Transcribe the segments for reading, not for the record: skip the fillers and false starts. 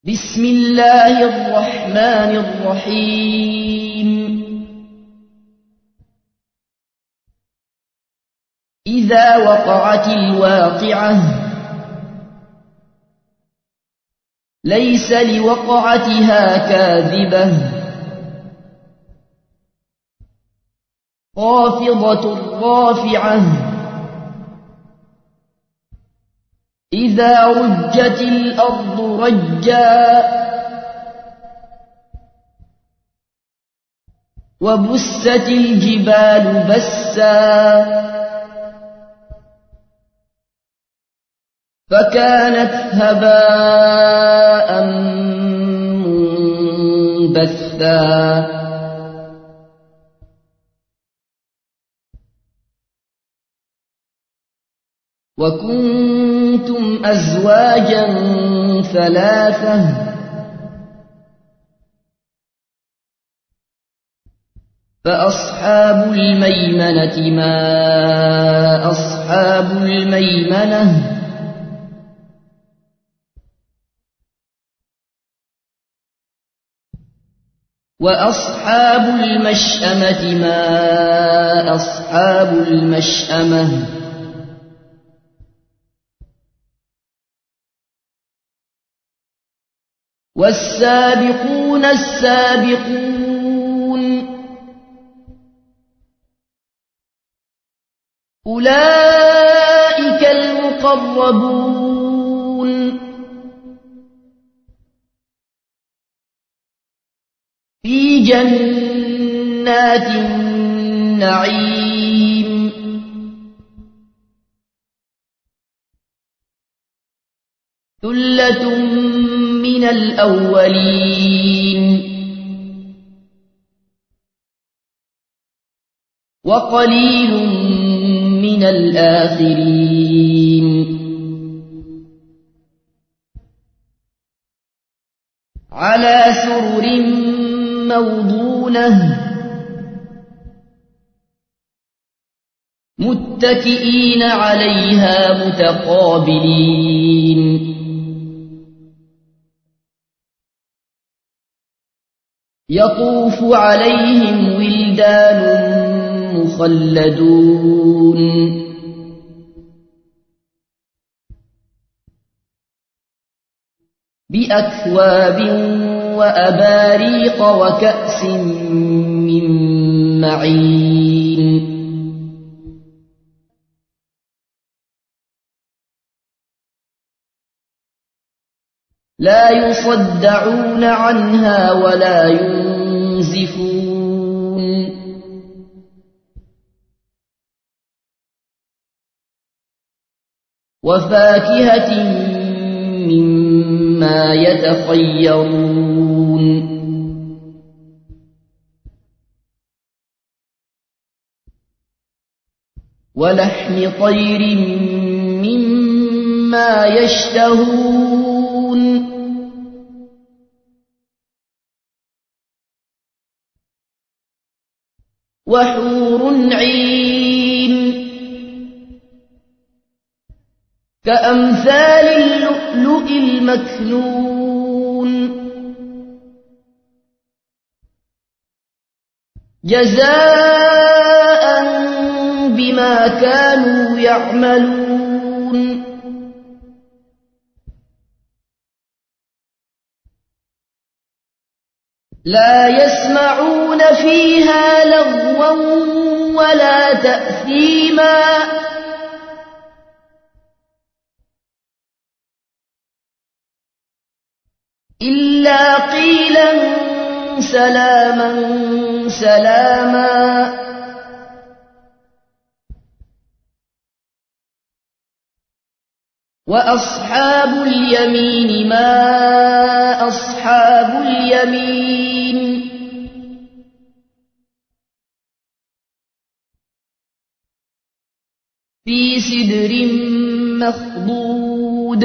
بسم الله الرحمن الرحيم. إذا وقعت الواقعة ليس لوقعتها كاذبة خافضة رافعة إذا رجت الأرض رجا وبست الجبال بسا فكانت هباء منبثا وكنتم أزواجا ثلاثة فأصحاب الميمنة ما أصحاب الميمنة وأصحاب المشأمة ما أصحاب المشأمة والسابقون السابقون أولئك المقربون في جنات النعيم ثلة من الأولين وقليل من الآخرين على سرر موضونة متكئين عليها متقابلين يطوف عليهم ولدان مخلدون بأكواب وأباريق وكأس من معين لا يصدعون عنها ولا ينزفون وفاكهة مما يتخيرون ولحم طير مما يشتهون وحور عين كأمثال اللؤلؤ المكنون جزاء بما كانوا يعملون لا يسمعون فيها لغوا ولا تأثيما إلا قيلا سلاما سلاما وأصحاب اليمين ما أصحاب اليمين في سدر مخضود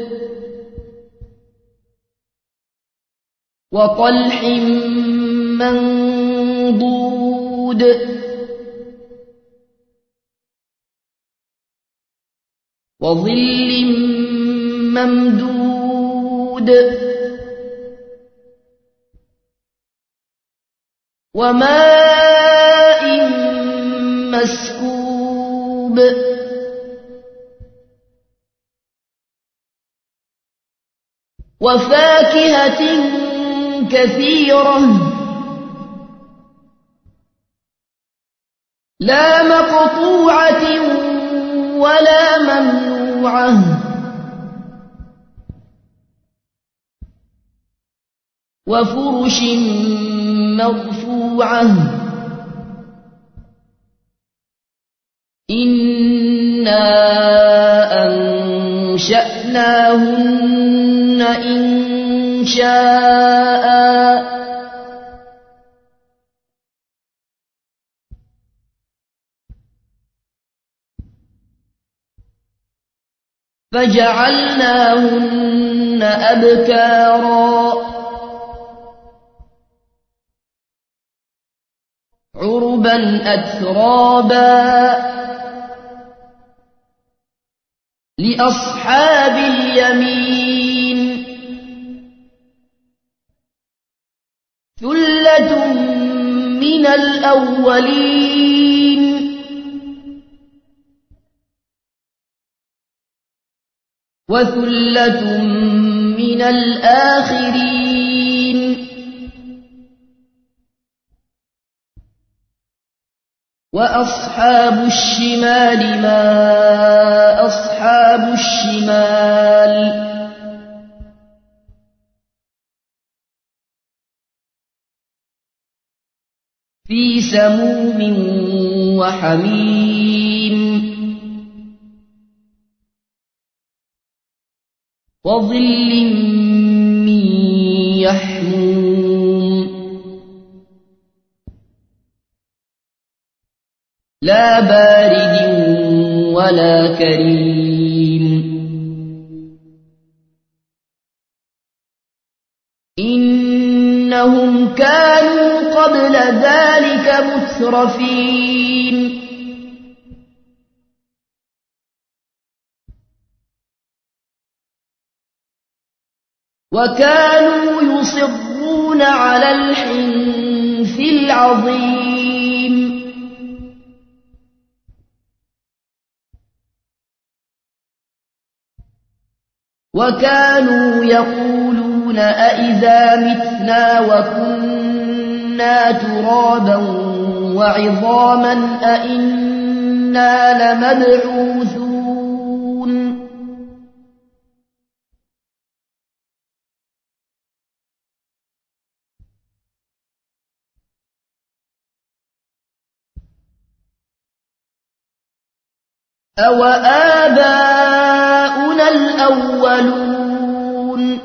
وطلح منضود وظل ممدود وماء مسكوب وفاكهة كثيرة لا مقطوعة ولا ممنوعة وفرش مرفوعة إنا أنشأناهن إنشاء فجعلناهن أبكارا عربا أترابا لأصحاب اليمين ثلة من الأولين وثلة من الآخرين وأصحاب الشمال ما أصحاب الشمال في سموم وحميم وظل من يحموم لا بارد ولا كريم إنهم كانوا قبل ذلك مترفين وكانوا يصرون على الحنث العظيم وكانوا يقولون أئذا متنا وكنا ترابا وعظاما أئنا لمبعوثون أوآباؤنا الأولون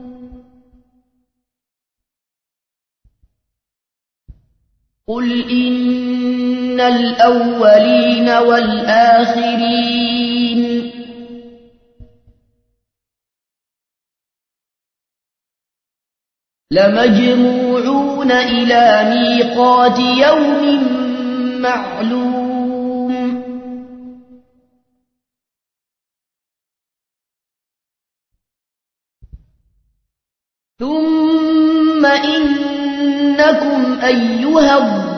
قل إن الأولين والآخرين لمجموعون إلى ميقات يوم معلوم ثم إنكم أيها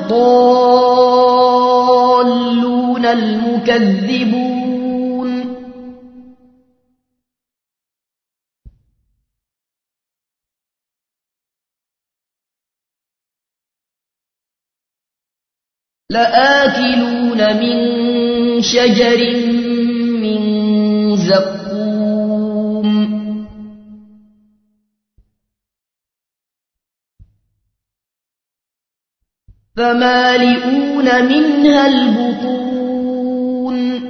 الضالون المكذبون لآكلون من شجر من زقوم فمالئون منها البطون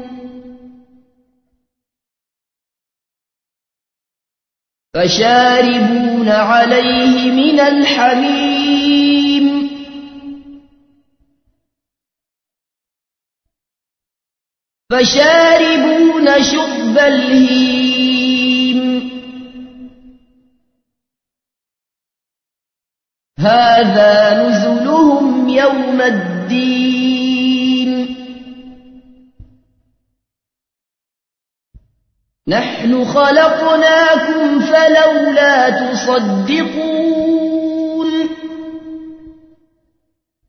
فشاربون عليه من الحميم فشاربون شرب الهيم هذا نزلهم يوم الدين نحن خلقناكم فلولا تصدقون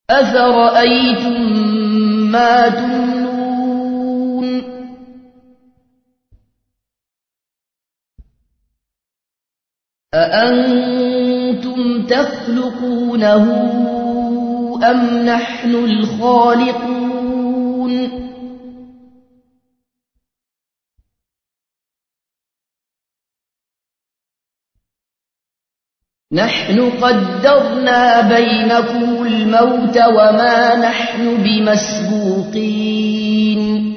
أفرأيتم ما تمنون أأنتم تخلقونه أم نحن الخالقون نحن قدرنا بينكم الموت وما نحن بمسبوقين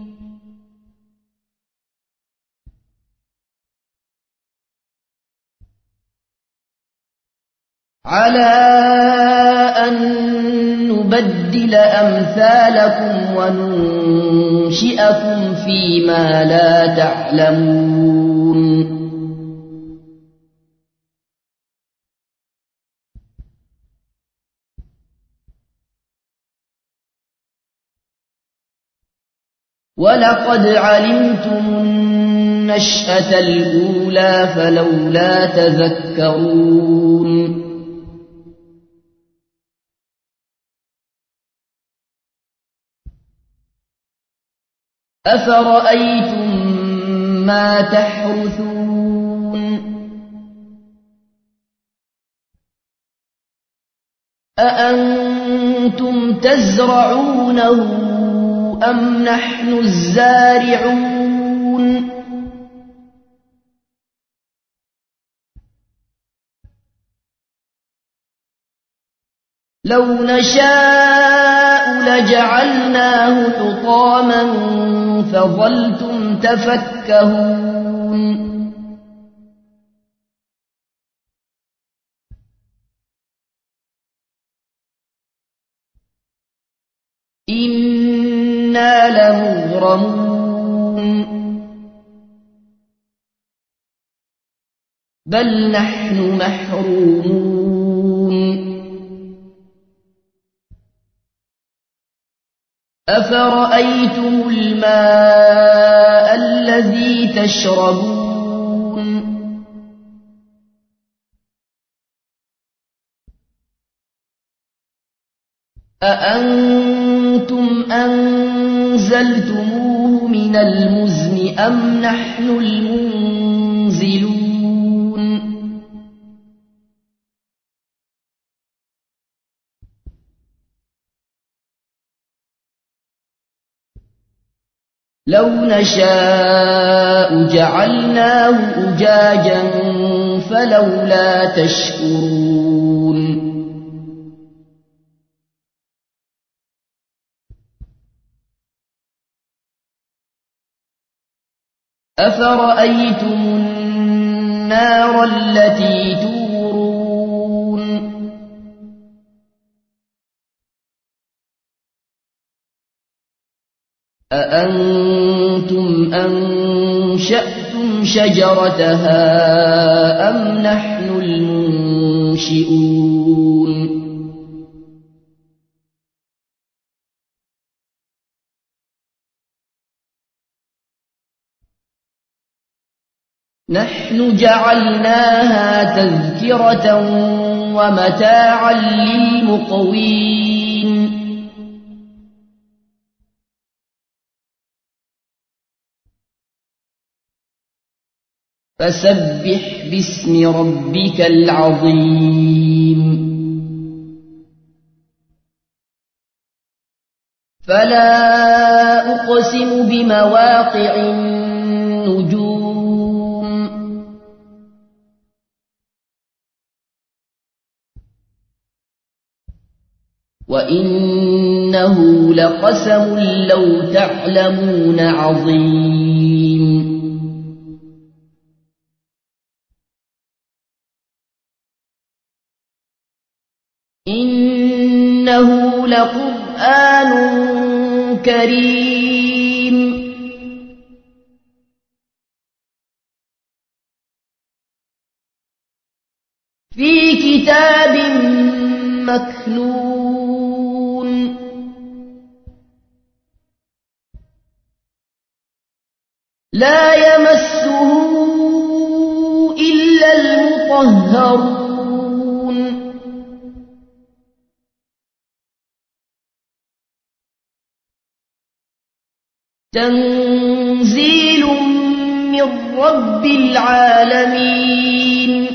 على أن نبدل أمثالكم وننشئكم فيما لا تعلمون ولقد علمتم النشأة الأولى فلولا تذكرون أفرأيتم ما تحرثون أأنتم تزرعونه أم نحن الزارعون لو نشاء لجعلناه حطاما فظلتم تفكهون إنا لمغرمون بل نحن محرومون أفرأيتم الماء الذي تشربون أأنتم أنزلتموه من المزن أم نحن المنزلون لو نشاء جعلناه أجاجا فلولا تشكرون أفرأيتم النار التي تورون أأنتم أنشأتم شجرتها أم نحن المنشئون نحن جعلناها تذكرة ومتاعا للمقوين فسبح باسم ربك العظيم فلا أقسم بمواقع النجوم وإنه لقسم لو تعلمون عظيم إنه لقرآن كريم في كتاب مكنون لا يمسه إلا المطهرون تنزيل من رب العالمين.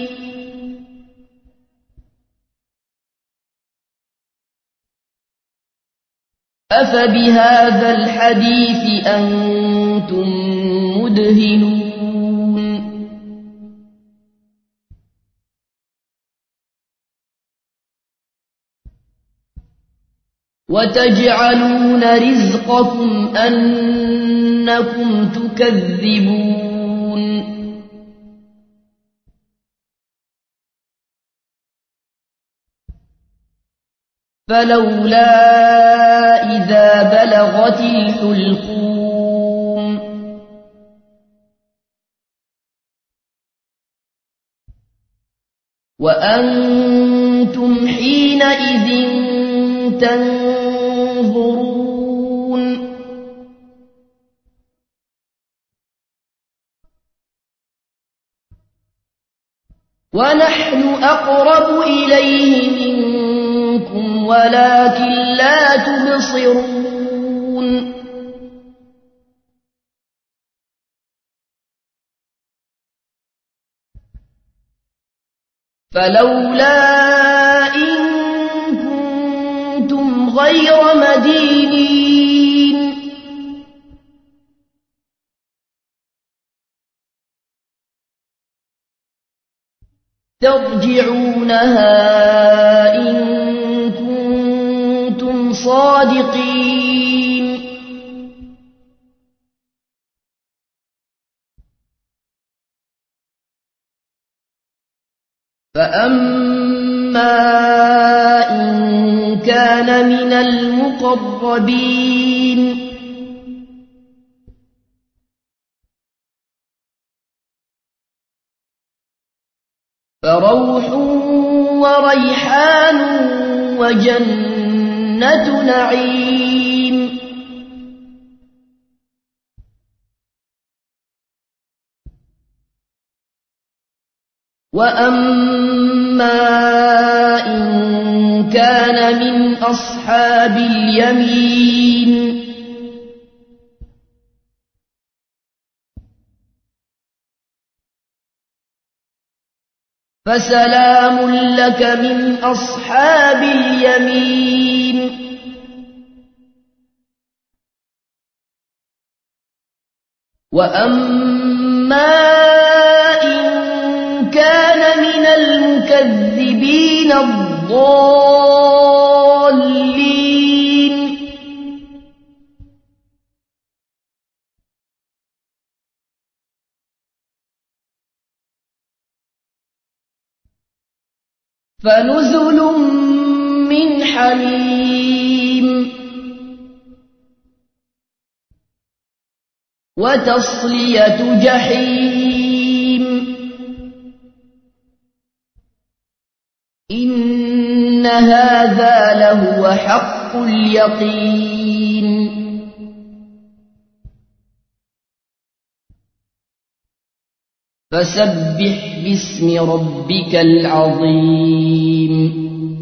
أفبهذا الحديث أنتم مدهنون. وتجعلون رزقكم أنكم تكذبون. فلولا إذا بلغت الحلقوم وأنتم حينئذ تنظرون. ونحن أقرب إليه منكم ولكن لا تبصرون. فلولا إن كنتم غير مدينين ترجعونها إن كنتم صادقين. فأما إن كان من المقربين فروح وريحان وجنة نعيم. وأما إن كان من أصحاب اليمين فسلام لك من أصحاب اليمين. وأما إن كان من المكذبين الضالين فنزل من حميم وتصلية جحيم. إن هذا لهو حق اليقين. فسبح باسم ربك العظيم.